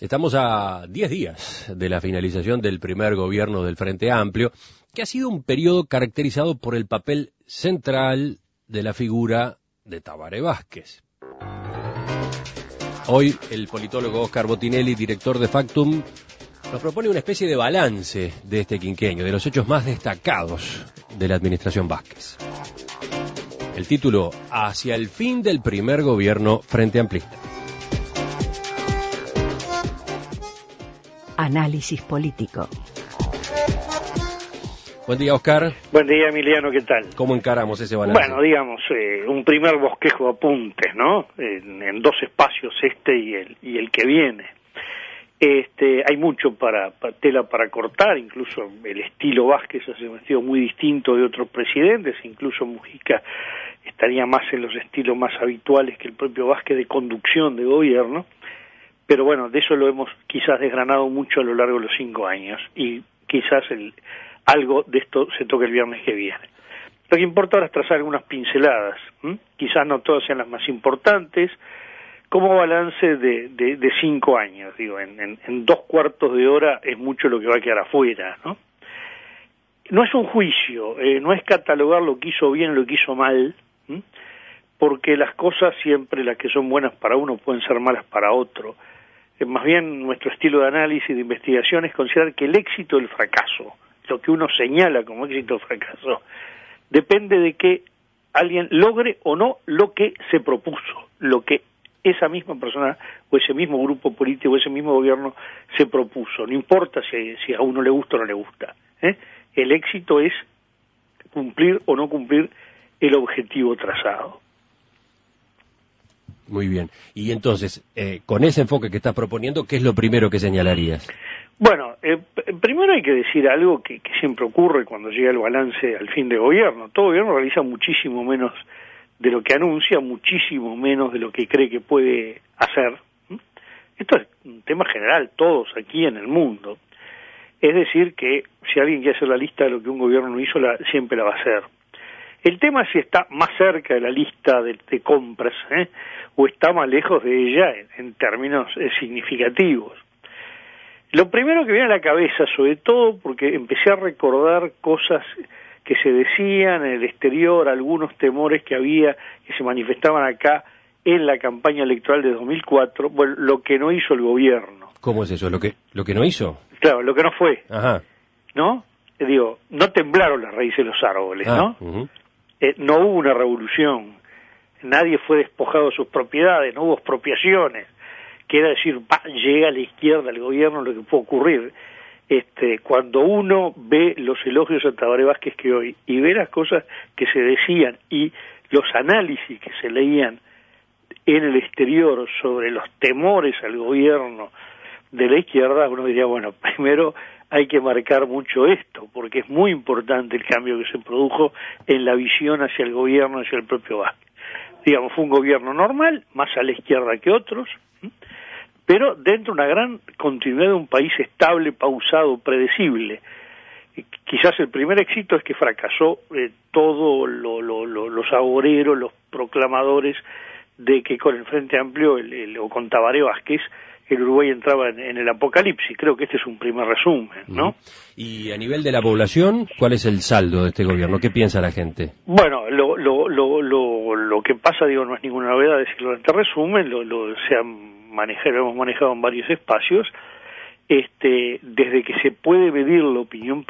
Estamos a 10 días de la finalización del primer gobierno del Frente Amplio, que ha sido un periodo caracterizado por el papel central de la figura de Tabaré Vázquez. Hoy el politólogo Oscar Botinelli, director de Factum, nos propone una especie de balance de este quinquenio, de los hechos más destacados de la administración Vázquez. El título, Hacia el fin del primer gobierno Frente Amplista. Análisis político. Buen día, Oscar. Buen día, Emiliano, ¿qué tal? ¿Cómo encaramos ese balance? Bueno, digamos, un primer bosquejo de apuntes, ¿no? En dos espacios, y el que viene. Hay mucho tela para cortar, incluso el estilo Vázquez ha sido muy distinto de otros presidentes, incluso Mujica estaría más en los estilos más habituales que el propio Vázquez de conducción de gobierno, pero bueno, de eso lo hemos quizás desgranado mucho a lo largo de los 5 años, y quizás algo de esto se toque el viernes que viene. Lo que importa ahora es trazar algunas pinceladas, quizás no todas sean las más importantes, como balance de 5 años, digo, en 2 cuartos de hora es mucho lo que va a quedar afuera, ¿no? No es un juicio, no es catalogar lo que hizo bien, lo que hizo mal, porque las cosas siempre, las que son buenas para uno, pueden ser malas para otro. Más bien nuestro estilo de análisis, de investigación, es considerar que el éxito o el fracaso, lo que uno señala como éxito o fracaso, depende de que alguien logre o no lo que se propuso, lo que esa misma persona o ese mismo grupo político o ese mismo gobierno se propuso. No importa si a uno le gusta o no le gusta. El éxito es cumplir o no cumplir el objetivo trazado. Muy bien. Y entonces, con ese enfoque que estás proponiendo, ¿qué es lo primero que señalarías? Bueno, primero hay que decir algo que siempre ocurre cuando llega el balance al fin de gobierno. Todo gobierno realiza muchísimo menos de lo que anuncia, muchísimo menos de lo que cree que puede hacer. Esto es un tema general, todos aquí en el mundo. Es decir, que si alguien quiere hacer la lista de lo que un gobierno no hizo, siempre la va a hacer. El tema es si está más cerca de la lista de compras, o está más lejos de ella en términos significativos. Lo primero que viene a la cabeza, sobre todo porque empecé a recordar cosas que se decían en el exterior, algunos temores que había, que se manifestaban acá en la campaña electoral de 2004, bueno, lo que no hizo el gobierno. ¿Cómo es eso? ¿Lo que no hizo? Claro, lo que no fue. Ajá. ¿No? Digo, no temblaron las raíces de los árboles, ¿no? Uh-huh. No hubo una revolución, nadie fue despojado de sus propiedades, no hubo expropiaciones, que era decir, llega a la izquierda al gobierno lo que puede ocurrir. Cuando uno ve los elogios a Tabaré Vázquez que hoy, y ve las cosas que se decían, y los análisis que se leían en el exterior sobre los temores al gobierno de la izquierda, uno diría, bueno, primero hay que marcar mucho esto, porque es muy importante el cambio que se produjo en la visión hacia el gobierno, hacia el propio Vázquez. Digamos, fue un gobierno normal, más a la izquierda que otros, pero dentro de una gran continuidad de un país estable, pausado, predecible. Quizás el primer éxito es que fracasó todo los agoreros, los proclamadores de que con el Frente Amplio o con Tabaré Vázquez el Uruguay entraba en el apocalipsis. Creo que este es un primer resumen, ¿no? Y a nivel de la población, ¿cuál es el saldo de este gobierno? ¿Qué piensa la gente? Bueno, lo que pasa, digo, no es ninguna novedad decirlo en este resumen, lo hemos manejado en varios espacios. Desde que se puede medir la opinión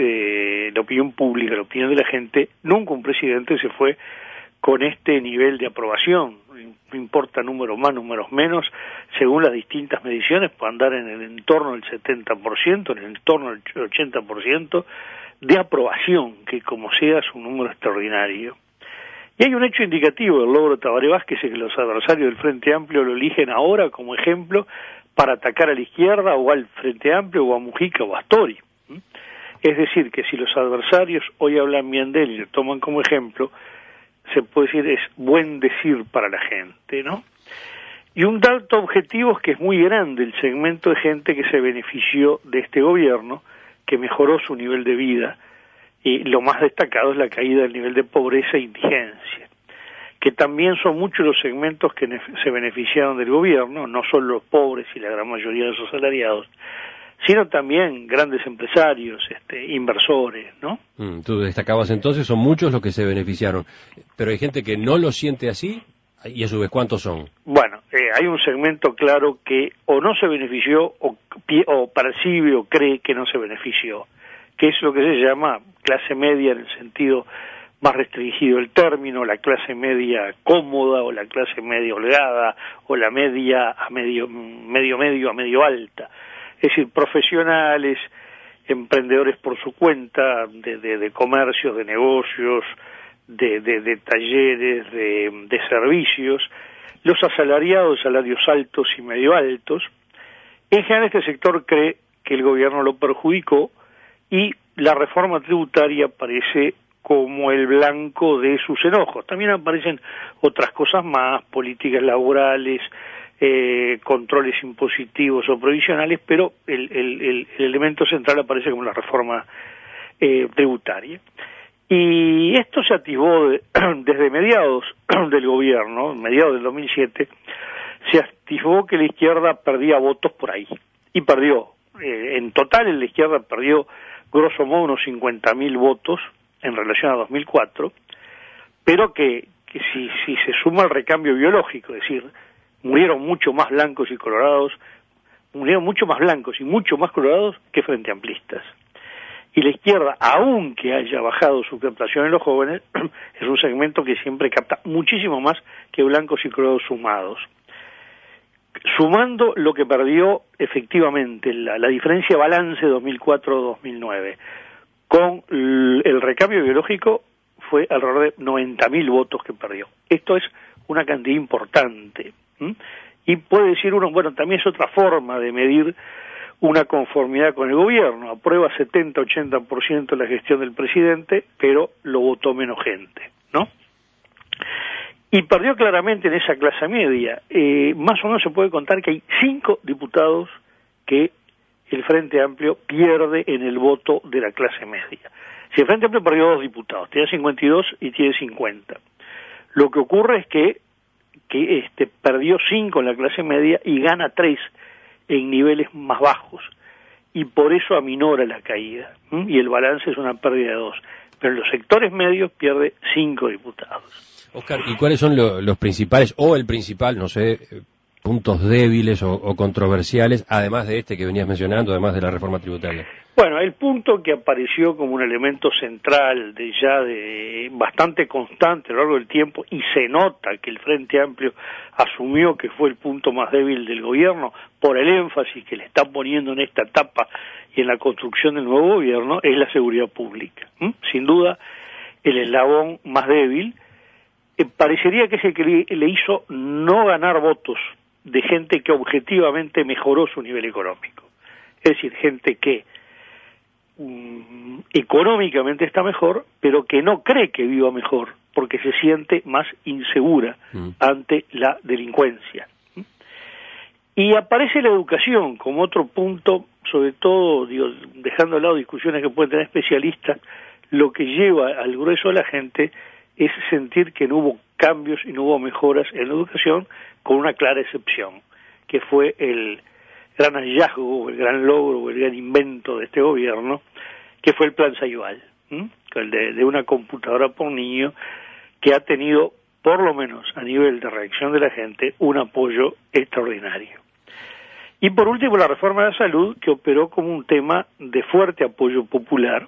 pública, la opinión de la gente, nunca un presidente se fue con este nivel de aprobación. No importa números más, números menos, según las distintas mediciones, puede andar en el entorno del 70%, en el entorno del 80% de aprobación, que como sea es un número extraordinario. Y hay un hecho indicativo del logro de Tabaré Vázquez, es que los adversarios del Frente Amplio lo eligen ahora como ejemplo para atacar a la izquierda o al Frente Amplio o a Mujica o a Astori. Es decir, que si los adversarios hoy hablan bien de él y lo toman como ejemplo, se puede decir es buen decir para la gente, ¿no? Y un dato objetivo es que es muy grande el segmento de gente que se benefició de este gobierno, que mejoró su nivel de vida, y lo más destacado es la caída del nivel de pobreza e indigencia. que también son muchos los segmentos que se beneficiaron del gobierno, no solo los pobres y la gran mayoría de los asalariados, sino también grandes empresarios, inversores, ¿no? Tú destacabas entonces, son muchos los que se beneficiaron, pero hay gente que no lo siente así, y a su vez, ¿cuántos son? Bueno, hay un segmento claro que o no se benefició, o percibe o cree que no se benefició, que es lo que se llama clase media en el sentido más restringido del término, la clase media cómoda, o la clase media holgada, o la media a medio a medio alta. Es decir, profesionales, emprendedores por su cuenta, de comercios, de negocios, de talleres, de servicios, los asalariados, salarios altos y medio altos. En general este sector cree que el gobierno lo perjudicó y la reforma tributaria parece como el blanco de sus enojos. También aparecen otras cosas más, políticas laborales, controles impositivos o provisionales, pero el elemento central aparece como la reforma tributaria. Y esto se atisbó desde mediados del gobierno, mediados del 2007, se atisbó que la izquierda perdía votos por ahí, y perdió. En total la izquierda perdió grosso modo unos 50.000 votos en relación a 2004, pero que si se suma el recambio biológico, es decir, murieron mucho más blancos y colorados, murieron mucho más blancos y mucho más colorados que frente amplistas. Y la izquierda, aunque haya bajado su captación en los jóvenes, es un segmento que siempre capta muchísimo más que blancos y colorados sumados. Sumando lo que perdió efectivamente, la diferencia balance 2004-2009, con el recambio biológico fue alrededor de 90.000 votos que perdió. Esto es una cantidad importante. Y puede decir uno, bueno, también es otra forma de medir una conformidad con el gobierno. Aprueba 70-80% la gestión del presidente, pero lo votó menos gente, ¿no? Y perdió claramente en esa clase media. Más o menos se puede contar que hay 5 diputados que el Frente Amplio pierde en el voto de la clase media. Si el Frente Amplio perdió 2 diputados, tiene 52 y tiene 50. Lo que ocurre es que perdió 5 en la clase media y gana 3 en niveles más bajos, y por eso aminora la caída, y el balance es una pérdida de 2, pero en los sectores medios pierde 5 diputados. Oscar, ¿y cuáles son los principales, o el principal, no sé, puntos débiles o controversiales, además de este que venías mencionando, además de la reforma tributaria? Bueno, el punto que apareció como un elemento central de bastante constante a lo largo del tiempo, y se nota que el Frente Amplio asumió que fue el punto más débil del gobierno por el énfasis que le está poniendo en esta etapa y en la construcción del nuevo gobierno, es la seguridad pública. Sin duda, el eslabón más débil parecería que es el que le hizo no ganar votos de gente que objetivamente mejoró su nivel económico. Es decir, gente que económicamente está mejor, pero que no cree que viva mejor, porque se siente más insegura ante la delincuencia. Y aparece la educación como otro punto, sobre todo, dejando de lado discusiones que pueden tener especialistas, lo que lleva al grueso de la gente es sentir que no hubo cambios y no hubo mejoras en la educación, con una clara excepción, que fue el gran hallazgo, el gran logro, el gran invento de este gobierno, que fue el Plan Ceibal, el de una computadora por niño, que ha tenido, por lo menos a nivel de reacción de la gente, un apoyo extraordinario. Y por último, la reforma de la salud, que operó como un tema de fuerte apoyo popular.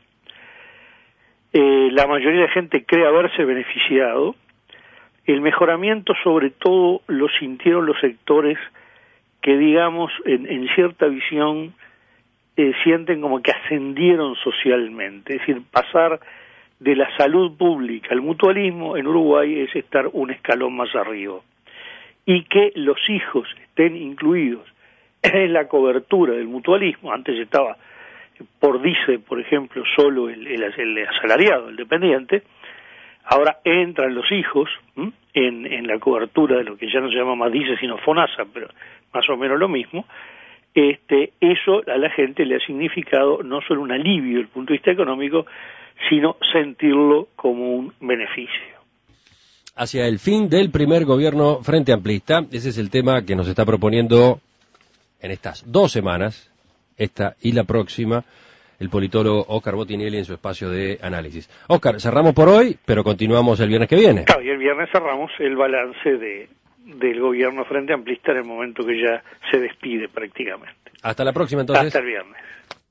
La mayoría de la gente cree haberse beneficiado. El mejoramiento, sobre todo, lo sintieron los sectores que, digamos, en cierta visión, sienten como que ascendieron socialmente. Es decir, pasar de la salud pública al mutualismo en Uruguay es estar un escalón más arriba. Y que los hijos estén incluidos en la cobertura del mutualismo. Antes estaba por DICE, por ejemplo, solo el asalariado, el dependiente. Ahora entran los hijos en la cobertura de lo que ya no se llama más DICE sino FONASA, pero más o menos lo mismo. Eso a la gente le ha significado no solo un alivio desde el punto de vista económico, sino sentirlo como un beneficio. hacia el fin del primer gobierno Frente Amplista. Ese es el tema que nos está proponiendo en estas 2 semanas, esta y la próxima, el politólogo Óscar Botinelli en su espacio de análisis. Óscar, cerramos por hoy, pero continuamos el viernes que viene. Claro, y el viernes cerramos el balance del gobierno Frente Amplista en el momento que ya se despide prácticamente. Hasta la próxima, entonces. Hasta el viernes.